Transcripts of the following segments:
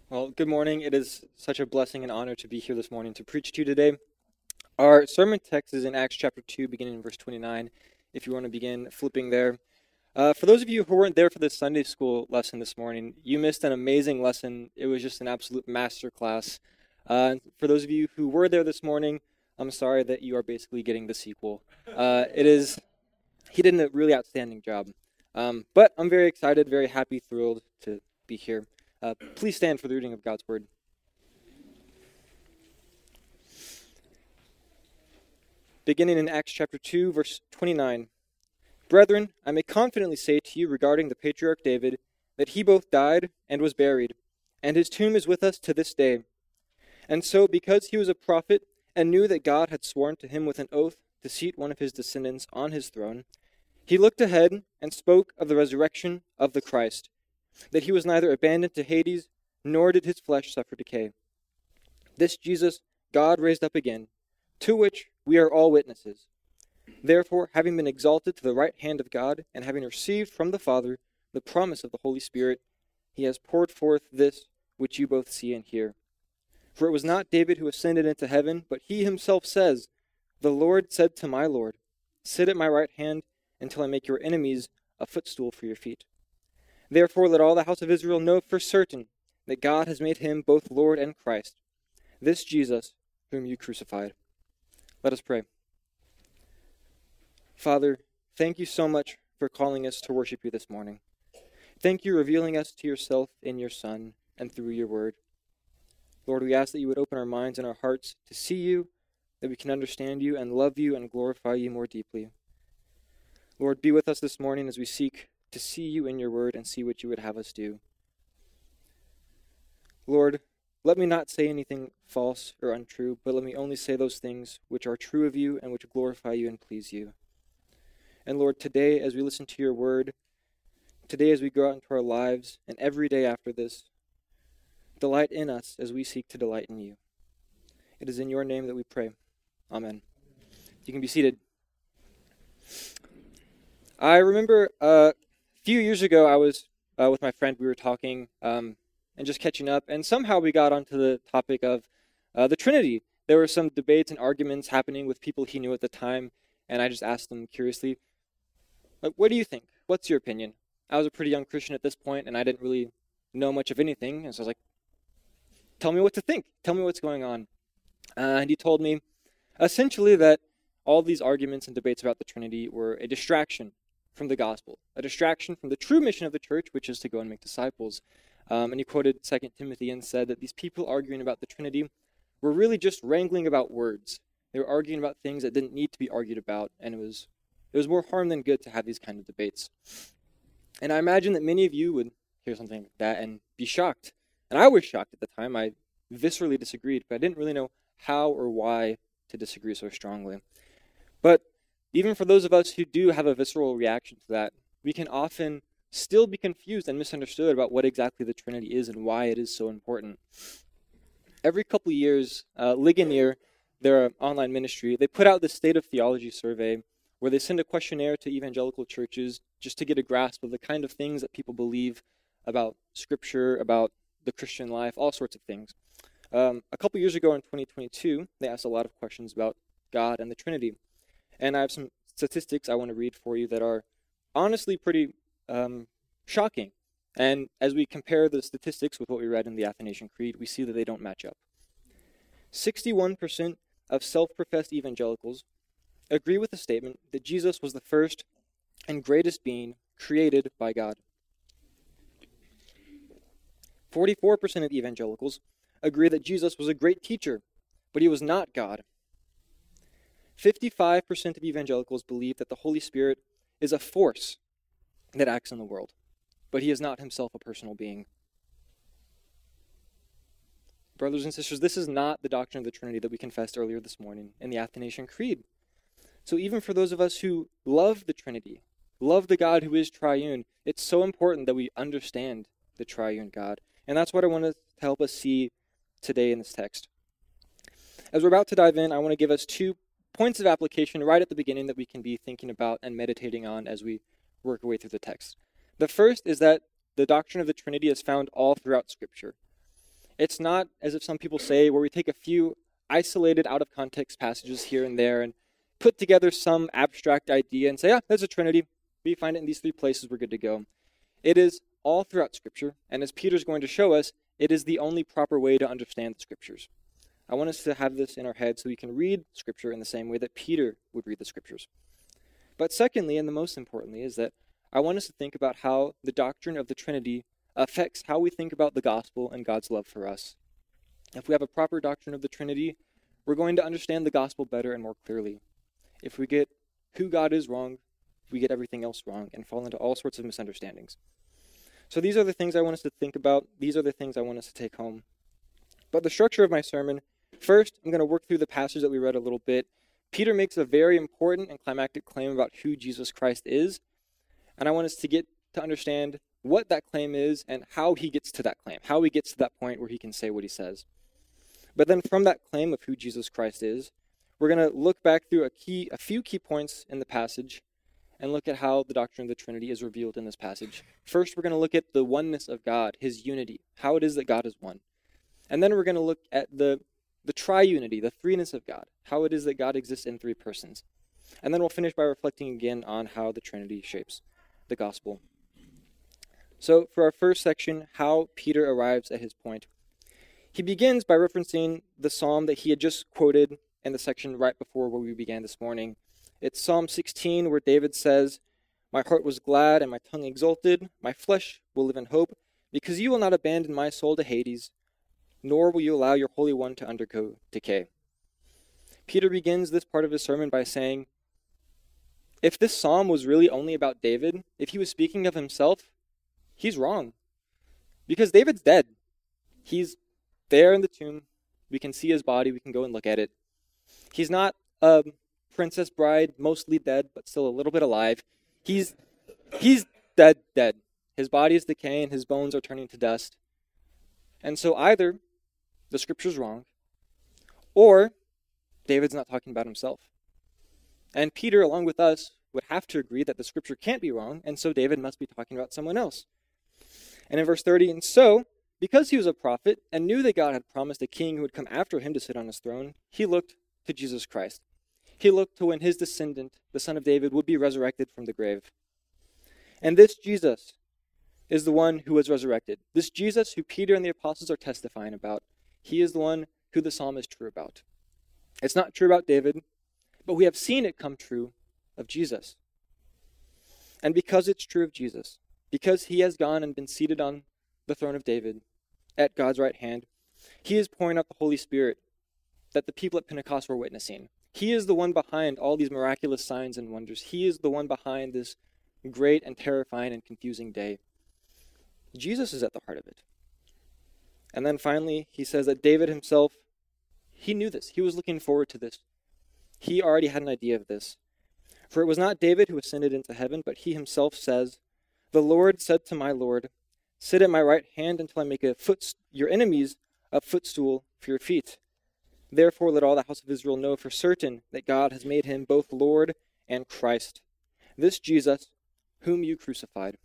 Well, good morning. It is such a blessing and honor to be here this morning to preach to you today. Our sermon text is in Acts chapter 2, beginning in verse 29, if you want to begin flipping there. For those of you who weren't there for the Sunday school lesson this morning, you missed an amazing lesson. It was just an absolute master class. For those of you who were there this morning, I'm sorry that you are basically getting the sequel. He did a really outstanding job. But I'm very excited, very happy, thrilled to be here. Please stand for the reading of God's Word. Beginning in Acts chapter 2, verse 29. Brethren, I may confidently say to you regarding the patriarch David, that he both died and was buried, and his tomb is with us to this day. And so, because he was a prophet, and knew that God had sworn to him with an oath to seat one of his descendants on his throne, he looked ahead and spoke of the resurrection of the Christ, that he was neither abandoned to Hades, nor did his flesh suffer decay. This Jesus God raised up again, to which we are all witnesses. Therefore, having been exalted to the right hand of God, and having received from the Father the promise of the Holy Spirit, he has poured forth this which you both see and hear. For it was not David who ascended into heaven, but he himself says, The Lord said to my Lord, Sit at my right hand until I make your enemies a footstool for your feet. Therefore let all the house of Israel know for certain that God has made him both Lord and Christ, this Jesus whom you crucified. Let us pray. Father, thank you so much for calling us to worship you this morning. Thank you for revealing us to yourself in your Son and through your word. Lord, we ask that you would open our minds and our hearts to see you, that we can understand you and love you and glorify you more deeply. Lord, be with us this morning as we seek to see you in your word and see what you would have us do. Lord, let me not say anything false or untrue, but let me only say those things which are true of you and which glorify you and please you. And Lord, today as we listen to your word, today as we go out into our lives, and every day after this, delight in us as we seek to delight in you. It is in your name that we pray. Amen. You can be seated. I remember a few years ago I was with my friend, we were talking and just catching up, and somehow we got onto the topic of the Trinity. There were some debates and arguments happening with people he knew at the time, and I just asked them curiously, what do you think? What's your opinion? I was a pretty young Christian at this point, and I didn't really know much of anything, and so I was like, tell me what to think. Tell me what's going on. And he told me, essentially, that all these arguments and debates about the Trinity were a distraction from the gospel, a distraction from the true mission of the church, which is to go and make disciples. And he quoted 2 Timothy and said that these people arguing about the Trinity were really just wrangling about words. They were arguing about things that didn't need to be argued about, and it was more harm than good to have these kind of debates. And I imagine that many of you would hear something like that and be shocked. And I was shocked at the time. I viscerally disagreed, but I didn't really know how or why to disagree so strongly. But even for those of us who do have a visceral reaction to that, we can often still be confused and misunderstood about what exactly the Trinity is and why it is so important. Every couple of years, Ligonier, their online ministry, they put out this State of Theology survey where they send a questionnaire to evangelical churches just to get a grasp of the kind of things that people believe about Scripture, about the Christian life, all sorts of things. A couple years ago in 2022, they asked a lot of questions about God and the Trinity. And I have some statistics I want to read for you that are honestly pretty shocking. And as we compare the statistics with what we read in the Athanasian Creed, we see that they don't match up. 61% of self-professed evangelicals agree with the statement that Jesus was the first and greatest being created by God. 44% of evangelicals agree that Jesus was a great teacher, but he was not God. 55% of evangelicals believe that the Holy Spirit is a force that acts in the world, but he is not himself a personal being. Brothers and sisters, this is not the doctrine of the Trinity that we confessed earlier this morning in the Athanasian Creed. So even for those of us who love the Trinity, love the God who is triune, it's so important that we understand the triune God. And that's what I want to help us see today in this text. As we're about to dive in, I want to give us 2 points of application right at the beginning that we can be thinking about and meditating on as we work our way through the text. The first is that the doctrine of the Trinity is found all throughout Scripture. It's not, as if some people say, where we take a few isolated, out of context passages here and there and put together some abstract idea and say, there's a Trinity. We find it in these 3 places, we're good to go. It is all throughout Scripture, and as Peter's going to show us, it is the only proper way to understand the Scriptures. I want us to have this in our head so we can read Scripture in the same way that Peter would read the Scriptures. But secondly, and the most importantly, is that I want us to think about how the doctrine of the Trinity affects how we think about the gospel and God's love for us. If we have a proper doctrine of the Trinity, we're going to understand the gospel better and more clearly. If we get who God is wrong, we get everything else wrong and fall into all sorts of misunderstandings. So these are the things I want us to think about. These are the things I want us to take home. But the structure of my sermon, first, I'm going to work through the passage that we read a little bit. Peter makes a very important and climactic claim about who Jesus Christ is, and I want us to get to understand what that claim is and how he gets to that claim, how he gets to that point where he can say what he says. But then from that claim of who Jesus Christ is, we're going to look back through a few key points in the passage and look at how the doctrine of the Trinity is revealed in this passage. First, we're going to look at the oneness of God, his unity, how it is that God is one. And then we're going to look at the triunity, the threeness of God, how it is that God exists in 3 persons. And then we'll finish by reflecting again on how the Trinity shapes the gospel. So for our first section, how Peter arrives at his point. He begins by referencing the psalm that he had just quoted in the section right before where we began this morning. It's Psalm 16, where David says, "My heart was glad and my tongue exulted. My flesh will live in hope, because you will not abandon my soul to Hades, nor will you allow your Holy One to undergo decay." Peter begins this part of his sermon by saying, if this psalm was really only about David, if he was speaking of himself, he's wrong. Because David's dead. He's there in the tomb. We can see his body. We can go and look at it. He's not a princess bride, mostly dead, but still a little bit alive. He's dead. His body is decaying. His bones are turning to dust. And so either the scripture's wrong, or David's not talking about himself. And Peter, along with us, would have to agree that the scripture can't be wrong, and so David must be talking about someone else. And in verse 30, and so, because he was a prophet and knew that God had promised a king who would come after him to sit on his throne, he looked to Jesus Christ. He looked to when his descendant, the son of David, would be resurrected from the grave. And this Jesus is the one who was resurrected. This Jesus who Peter and the apostles are testifying about, he is the one who the psalm is true about. It's not true about David, but we have seen it come true of Jesus. And because it's true of Jesus, because he has gone and been seated on the throne of David at God's right hand, he is pouring out the Holy Spirit that the people at Pentecost were witnessing. He is the one behind all these miraculous signs and wonders. He is the one behind this great and terrifying and confusing day. Jesus is at the heart of it. And then finally, he says that David himself, he knew this. He was looking forward to this. He already had an idea of this. For it was not David who ascended into heaven, but he himself says, "The Lord said to my Lord, sit at my right hand until I make your enemies a footstool for your feet. Therefore let all the house of Israel know for certain that God has made him both Lord and Christ, this Jesus whom you crucified."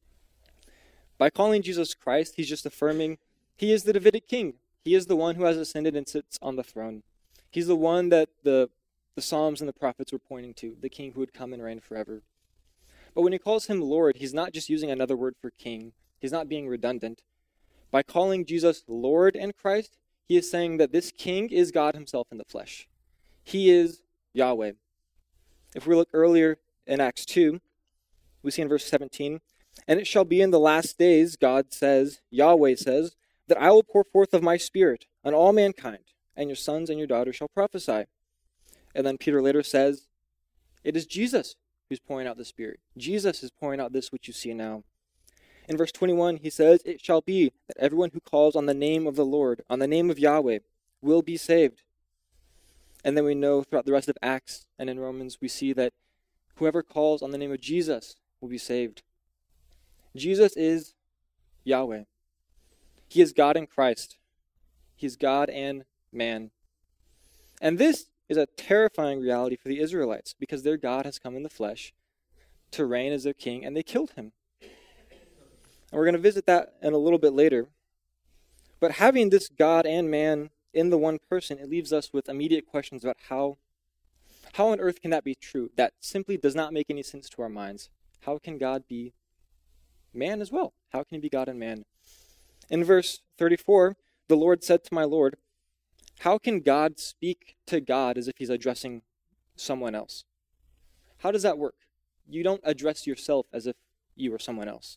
By calling Jesus Christ, he's just affirming he is the Davidic king. He is the one who has ascended and sits on the throne. He's the one that the Psalms and the prophets were pointing to, the king who would come and reign forever. But when he calls him Lord, he's not just using another word for king. He's not being redundant. By calling Jesus Lord and Christ, he is saying that this king is God himself in the flesh. He is Yahweh. If we look earlier in Acts 2, we see in verse 17, "And it shall be in the last days, God says, Yahweh says, that I will pour forth of my spirit on all mankind, and your sons and your daughters shall prophesy." And then Peter later says, it is Jesus who's pouring out the Spirit. Jesus is pouring out this which you see now. In verse 21, he says, "It shall be that everyone who calls on the name of the Lord, on the name of Yahweh, will be saved." And then we know throughout the rest of Acts and in Romans, we see that whoever calls on the name of Jesus will be saved. Jesus is Yahweh. He is God in Christ. He is God and man. And this is a terrifying reality for the Israelites because their God has come in the flesh to reign as their king, and they killed him. And we're going to visit that in a little bit later. But having this God and man in the one person, it leaves us with immediate questions about how on earth can that be true? That simply does not make any sense to our minds. How can God be man as well? How can he be God and man? In verse 34, the Lord said to my Lord, how can God speak to God as if he's addressing someone else? How does that work? You don't address yourself as if you were someone else.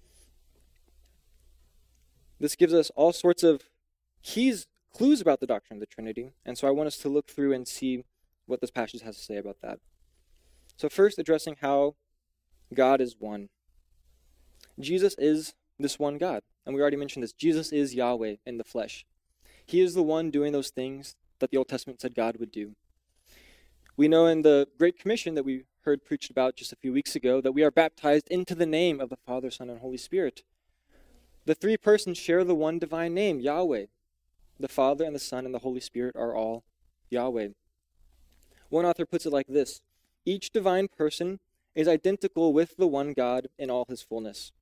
This gives us all sorts of clues about the doctrine of the Trinity, and so I want us to look through and see what this passage has to say about that. So first, addressing how God is one. Jesus is this one God, and we already mentioned this. Jesus is Yahweh in the flesh. He is the one doing those things that the Old Testament said God would do. We know in the Great Commission that we heard preached about just a few weeks ago that we are baptized into the name of the Father, Son, and Holy Spirit. The three persons share the one divine name, Yahweh. The Father and the Son and the Holy Spirit are all Yahweh. One author puts it like this: each divine person is identical with the one God in all his fullness.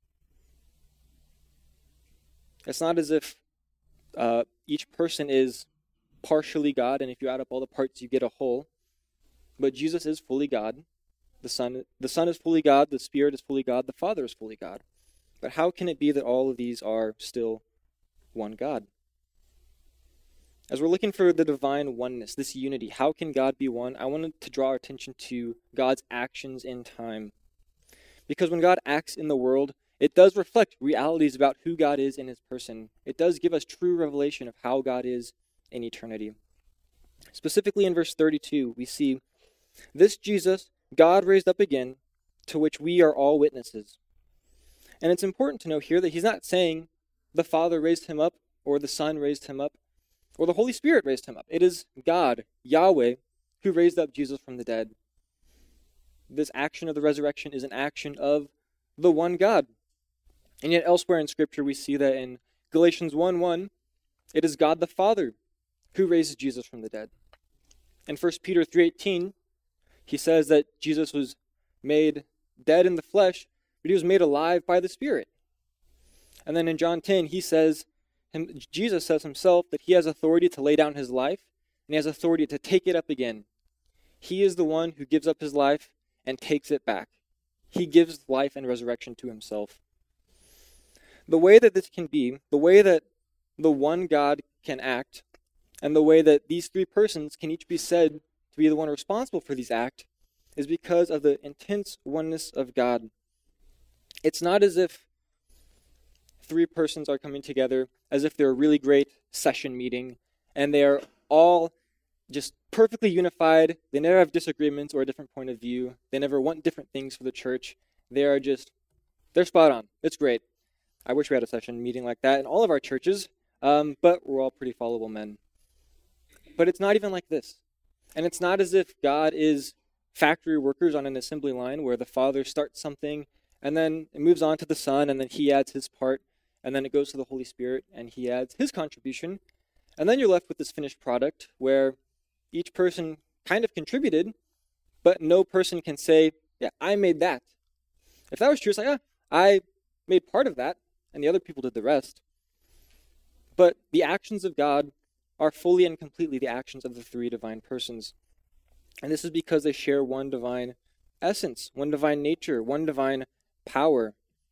It's not as if each person is partially God, and if you add up all the parts, you get a whole. But Jesus is fully God. The Son is fully God. The Spirit is fully God. The Father is fully God. But how can it be that all of these are still one God? As we're looking for the divine oneness, this unity, how can God be one? I wanted to draw our attention to God's actions in time. Because when God acts in the world, it does reflect realities about who God is in his person. It does give us true revelation of how God is in eternity. Specifically in verse 32, we see, this Jesus God raised up again, to which we are all witnesses. And it's important to know here that he's not saying the Father raised him up, or the Son raised him up, or the Holy Spirit raised him up. It is God, Yahweh, who raised up Jesus from the dead. This action of the resurrection is an action of the one God. And yet elsewhere in Scripture we see that in Galatians 1:1, it is God the Father who raises Jesus from the dead. In 1 Peter 3:18, he says that Jesus was made dead in the flesh, but he was made alive by the Spirit. And then in John 10, Jesus says himself that he has authority to lay down his life, and he has authority to take it up again. He is the one who gives up his life and takes it back. He gives life and resurrection to himself. The way that this can be, the way that the one God can act, and the way that these three persons can each be said to be the one responsible for these acts, is because of the intense oneness of God. It's not as if three persons are coming together as if they're a really great session meeting, and they are all just perfectly unified. They never have disagreements or a different point of view. They never want different things for the church. They're spot on. It's great. I wish we had a session meeting like that in all of our churches, but we're all pretty fallible men. But it's not even like this. And it's not as if God is factory workers on an assembly line where the Father starts something, and then it moves on to the Son, and then he adds his part, and then it goes to the Holy Spirit, and he adds his contribution. And then you're left with this finished product where each person kind of contributed, but no person can say, yeah, I made that. If that was true, it's like, I made part of that, and the other people did the rest. But the actions of God are fully and completely the actions of the three divine persons. And this is because they share one divine essence, one divine nature, one divine power.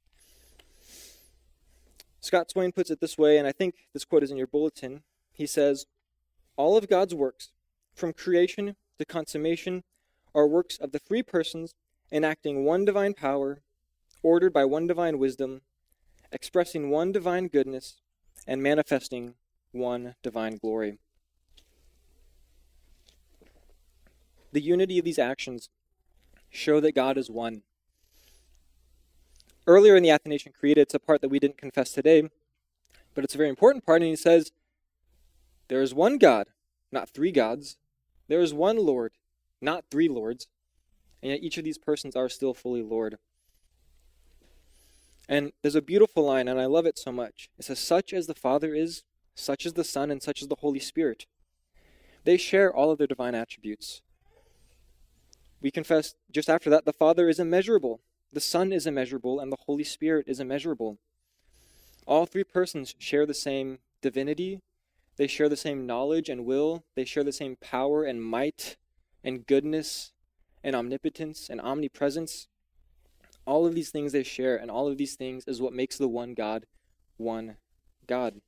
Scott Swain puts it this way, and I think this quote is in your bulletin. He says, all of God's works, from creation to consummation, are works of the three persons enacting one divine power, ordered by one divine wisdom, expressing one divine goodness, and manifesting one divine glory. The unity of these actions show that God is one. Earlier in the Athanasian Creed, it's a part that we didn't confess today, but it's a very important part, and he says, there is one God, not three gods. There is one Lord, not three lords, and yet each of these persons are still fully Lord. And there's a beautiful line, and I love it so much. It says, such as the Father is, such is the Son, and such is the Holy Spirit. They share all of their divine attributes. We confess just after that, the Father is immeasurable, the Son is immeasurable, and the Holy Spirit is immeasurable. All three persons share the same divinity. They share the same knowledge and will. They share the same power and might and goodness and omnipotence and omnipresence. All of these things they share, and all of these things is what makes the one God one God.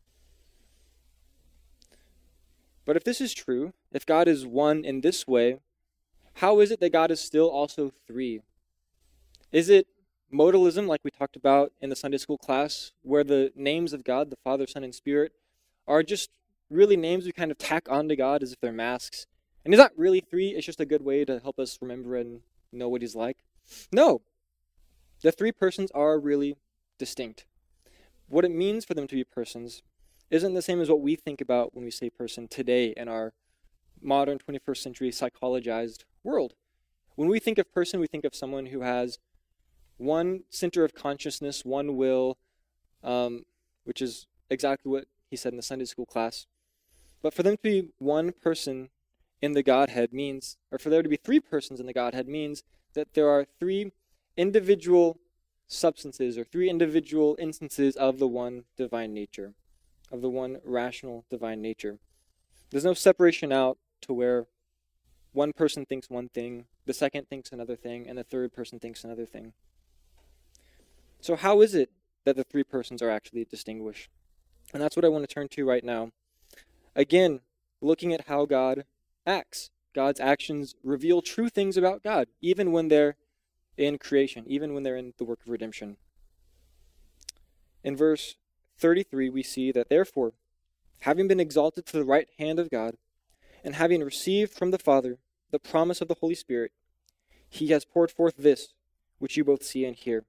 But if this is true, if God is one in this way, how is it that God is still also three? Is it modalism, like we talked about in the Sunday school class, where the names of God, the Father, Son, and Spirit, are just really names we kind of tack onto God as if they're masks? And is that really three? It's just a good way to help us remember and know what he's like? No. The three persons are really distinct. What it means for them to be persons isn't the same as what we think about when we say person today in our modern 21st century psychologized world. When we think of person, we think of someone who has one center of consciousness, one will, which is exactly what he said in the Sunday school class. But for them to be one person in the Godhead means, or for there to be three persons in the Godhead means that there are three individual substances or three individual instances of the one divine nature, of the one rational divine nature. There's no separation out to where one person thinks one thing, the second thinks another thing, and the third person thinks another thing. So how is it that the three persons are actually distinguished? And that's what I want to turn to right now. Again, looking at how God acts. God's actions reveal true things about God, even when they're in creation, even when they're in the work of redemption. In verse 33, we see that therefore, having been exalted to the right hand of God, and having received from the Father the promise of the Holy Spirit, he has poured forth this, which you both see and hear.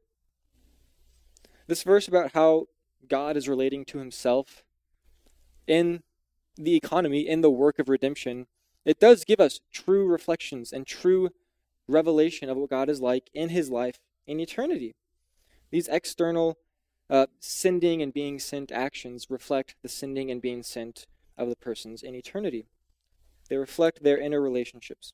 This verse about how God is relating to himself in the economy, in the work of redemption, it does give us true reflections and true revelation of what God is like in his life in eternity. These external sending and being sent actions reflect the sending and being sent of the persons in eternity. They reflect their inner relationships.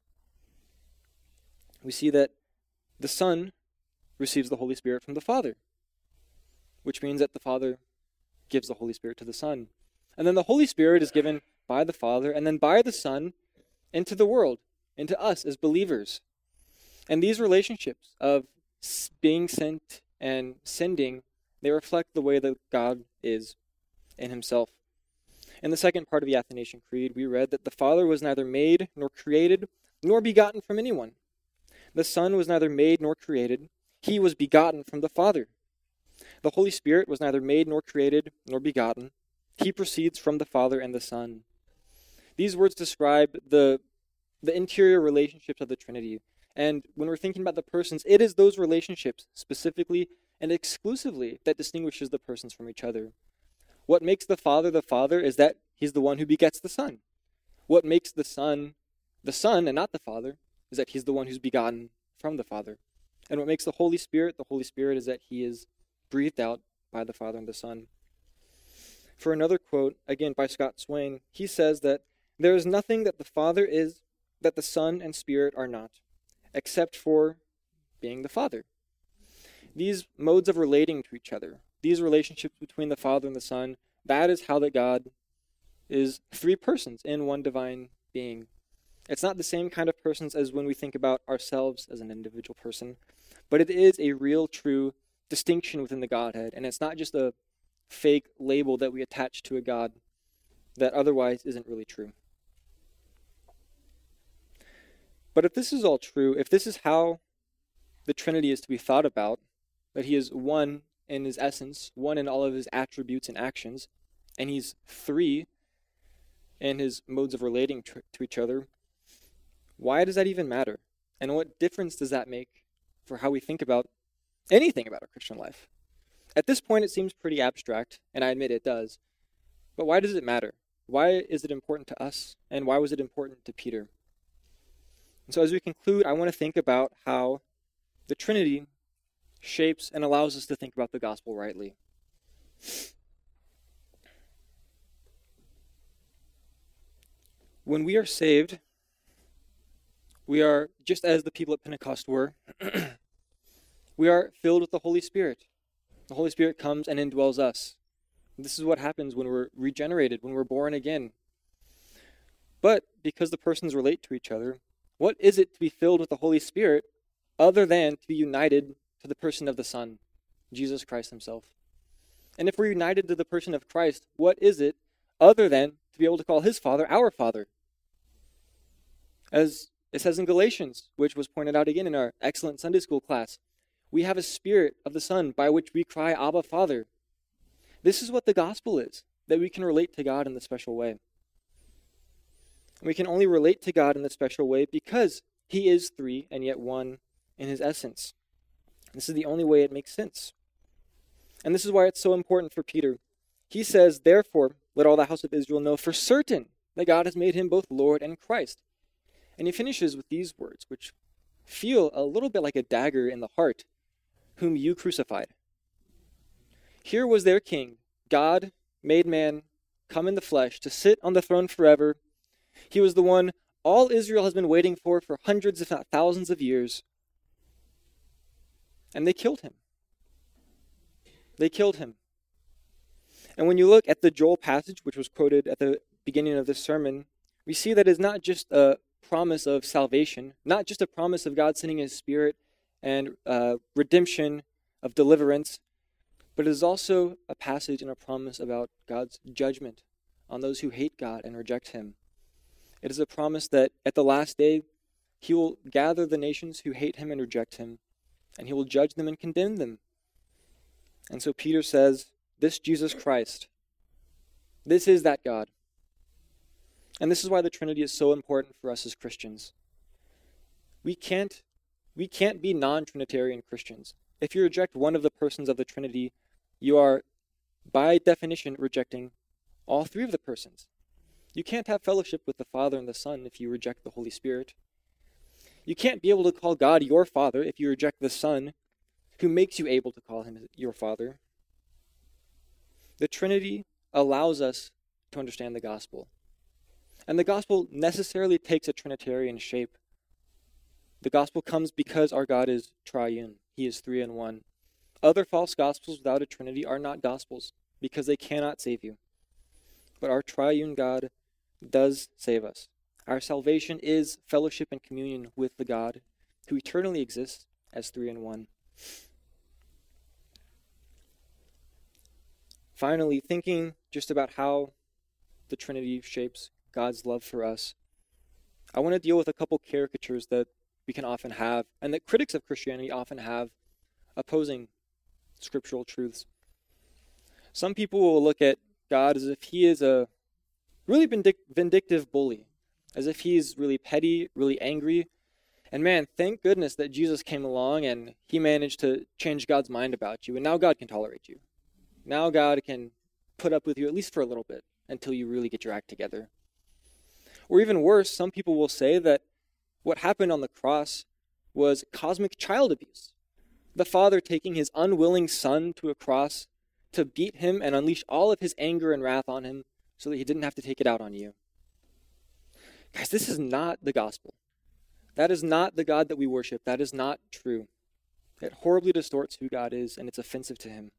We see that the Son receives the Holy Spirit from the Father, which means that the Father gives the Holy Spirit to the Son. And then the Holy Spirit is given by the Father and then by the Son into the world, into us as believers. And these relationships of being sent and sending, they reflect the way that God is in himself. In the second part of the Athanasian Creed, we read that the Father was neither made nor created nor begotten from anyone. The Son was neither made nor created. He was begotten from the Father. The Holy Spirit was neither made nor created nor begotten. He proceeds from the Father and the Son. These words describe the interior relationships of the Trinity. And when we're thinking about the persons, it is those relationships specifically and exclusively that distinguishes the persons from each other. What makes the Father is that he's the one who begets the Son. What makes the Son and not the Father is that he's the one who's begotten from the Father. And what makes the Holy Spirit is that he is breathed out by the Father and the Son. For another quote, again by Scott Swain, he says that there is nothing that the Father is that the Son and Spirit are not, except for being the Father. These modes of relating to each other, these relationships between the Father and the Son, that is how that God is three persons in one divine being. It's not the same kind of persons as when we think about ourselves as an individual person, but it is a real, true distinction within the Godhead, and it's not just a fake label that we attach to a God that otherwise isn't really true. But if this is all true, if this is how the Trinity is to be thought about, that he is one in his essence, one in all of his attributes and actions, and he's three in his modes of relating to each other, why does that even matter? And what difference does that make for how we think about anything about our Christian life? At this point, it seems pretty abstract, and I admit it does. But why does it matter? Why is it important to us? And why was it important to Peter? And so as we conclude, I want to think about how the Trinity shapes and allows us to think about the gospel rightly. When we are saved, we are, just as the people at Pentecost were, we are filled with the Holy Spirit. The Holy Spirit comes and indwells us. This is what happens when we're regenerated, when we're born again. But because the persons relate to each other, what is it to be filled with the Holy Spirit other than to be united to the person of the Son, Jesus Christ himself? And if we're united to the person of Christ, what is it other than to be able to call his Father our Father? As it says in Galatians, which was pointed out again in our excellent Sunday school class, we have a spirit of the Son by which we cry, Abba, Father. This is what the gospel is, that we can relate to God in the special way. We can only relate to God in the special way because he is three and yet one in his essence. This is the only way it makes sense. And this is why it's so important for Peter. He says, therefore, let all the house of Israel know for certain that God has made him both Lord and Christ. And he finishes with these words, which feel a little bit like a dagger in the heart, whom you crucified. Here was their king, God, made man, come in the flesh, to sit on the throne forever. He was the one all Israel has been waiting for hundreds, if not thousands of years. And they killed him. They killed him. And when you look at the Joel passage, which was quoted at the beginning of this sermon, we see that it's not just a promise of salvation, not just a promise of God sending his Spirit and redemption of deliverance, but it is also a passage and a promise about God's judgment on those who hate God and reject him. It is a promise that at the last day, he will gather the nations who hate him and reject him, and he will judge them and condemn them. And so Peter says, this Jesus Christ, this is that God. And this is why the Trinity is so important for us as Christians. We can't be non-Trinitarian Christians. If you reject one of the persons of the Trinity, you are, by definition, rejecting all three of the persons. You can't have fellowship with the Father and the Son if you reject the Holy Spirit. You can't be able to call God your Father if you reject the Son, who makes you able to call him your Father. The Trinity allows us to understand the gospel. And the gospel necessarily takes a Trinitarian shape. The gospel comes because our God is triune. He is three in one. Other false gospels without a Trinity are not gospels because they cannot save you. But our triune God does save us. Our salvation is fellowship and communion with the God who eternally exists as three in one. Finally, thinking just about how the Trinity shapes God's love for us, I want to deal with a couple caricatures that we can often have, and that critics of Christianity often have, opposing scriptural truths. Some people will look at God as if he is a really vindictive bully, as if he's really petty, really angry. And man, thank goodness that Jesus came along and he managed to change God's mind about you, and now God can tolerate you. Now God can put up with you at least for a little bit until you really get your act together. Or even worse, some people will say that what happened on the cross was cosmic child abuse. The Father taking his unwilling Son to a cross to beat him and unleash all of his anger and wrath on him so that he didn't have to take it out on you. Guys, this is not the gospel. That is not the God that we worship. That is not true. It horribly distorts who God is, and it's offensive to him.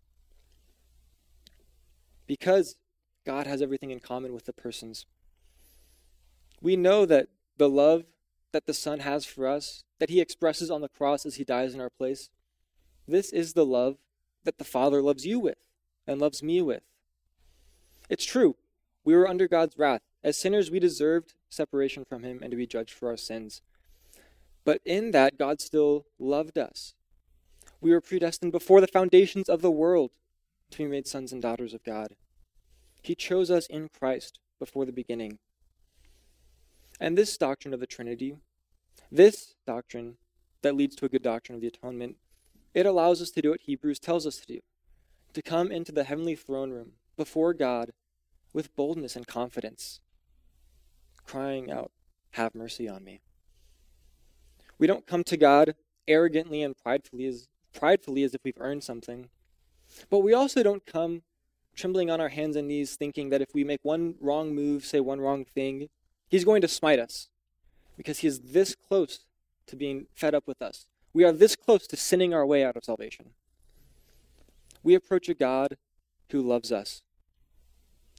Because God has everything in common with the persons. We know that the love that the Son has for us, that he expresses on the cross as he dies in our place, this is the love that the Father loves you with and loves me with. It's true. We were under God's wrath. As sinners, we deserved separation from him and to be judged for our sins. But in that, God still loved us. We were predestined before the foundations of the world to be made sons and daughters of God. He chose us in Christ before the beginning. And this doctrine of the Trinity, this doctrine that leads to a good doctrine of the atonement, it allows us to do what Hebrews tells us to do, to come into the heavenly throne room before God with boldness and confidence, crying out, "Have mercy on me." We don't come to God arrogantly and pridefully as if we've earned something. But we also don't come trembling on our hands and knees thinking that if we make one wrong move, say one wrong thing, he's going to smite us because he is this close to being fed up with us. We are this close to sinning our way out of salvation. We approach a God who loves us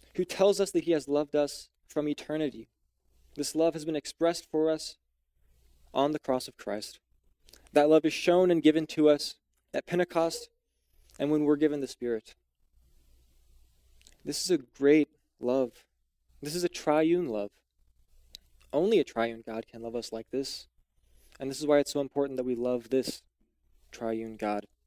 who tells us that he has loved us from eternity. This love has been expressed for us on the cross of Christ. That love is shown and given to us at Pentecost and when we're given the Spirit. This is a great love. This is a triune love. Only a triune God can love us like this. And this is why it's so important that we love this triune God.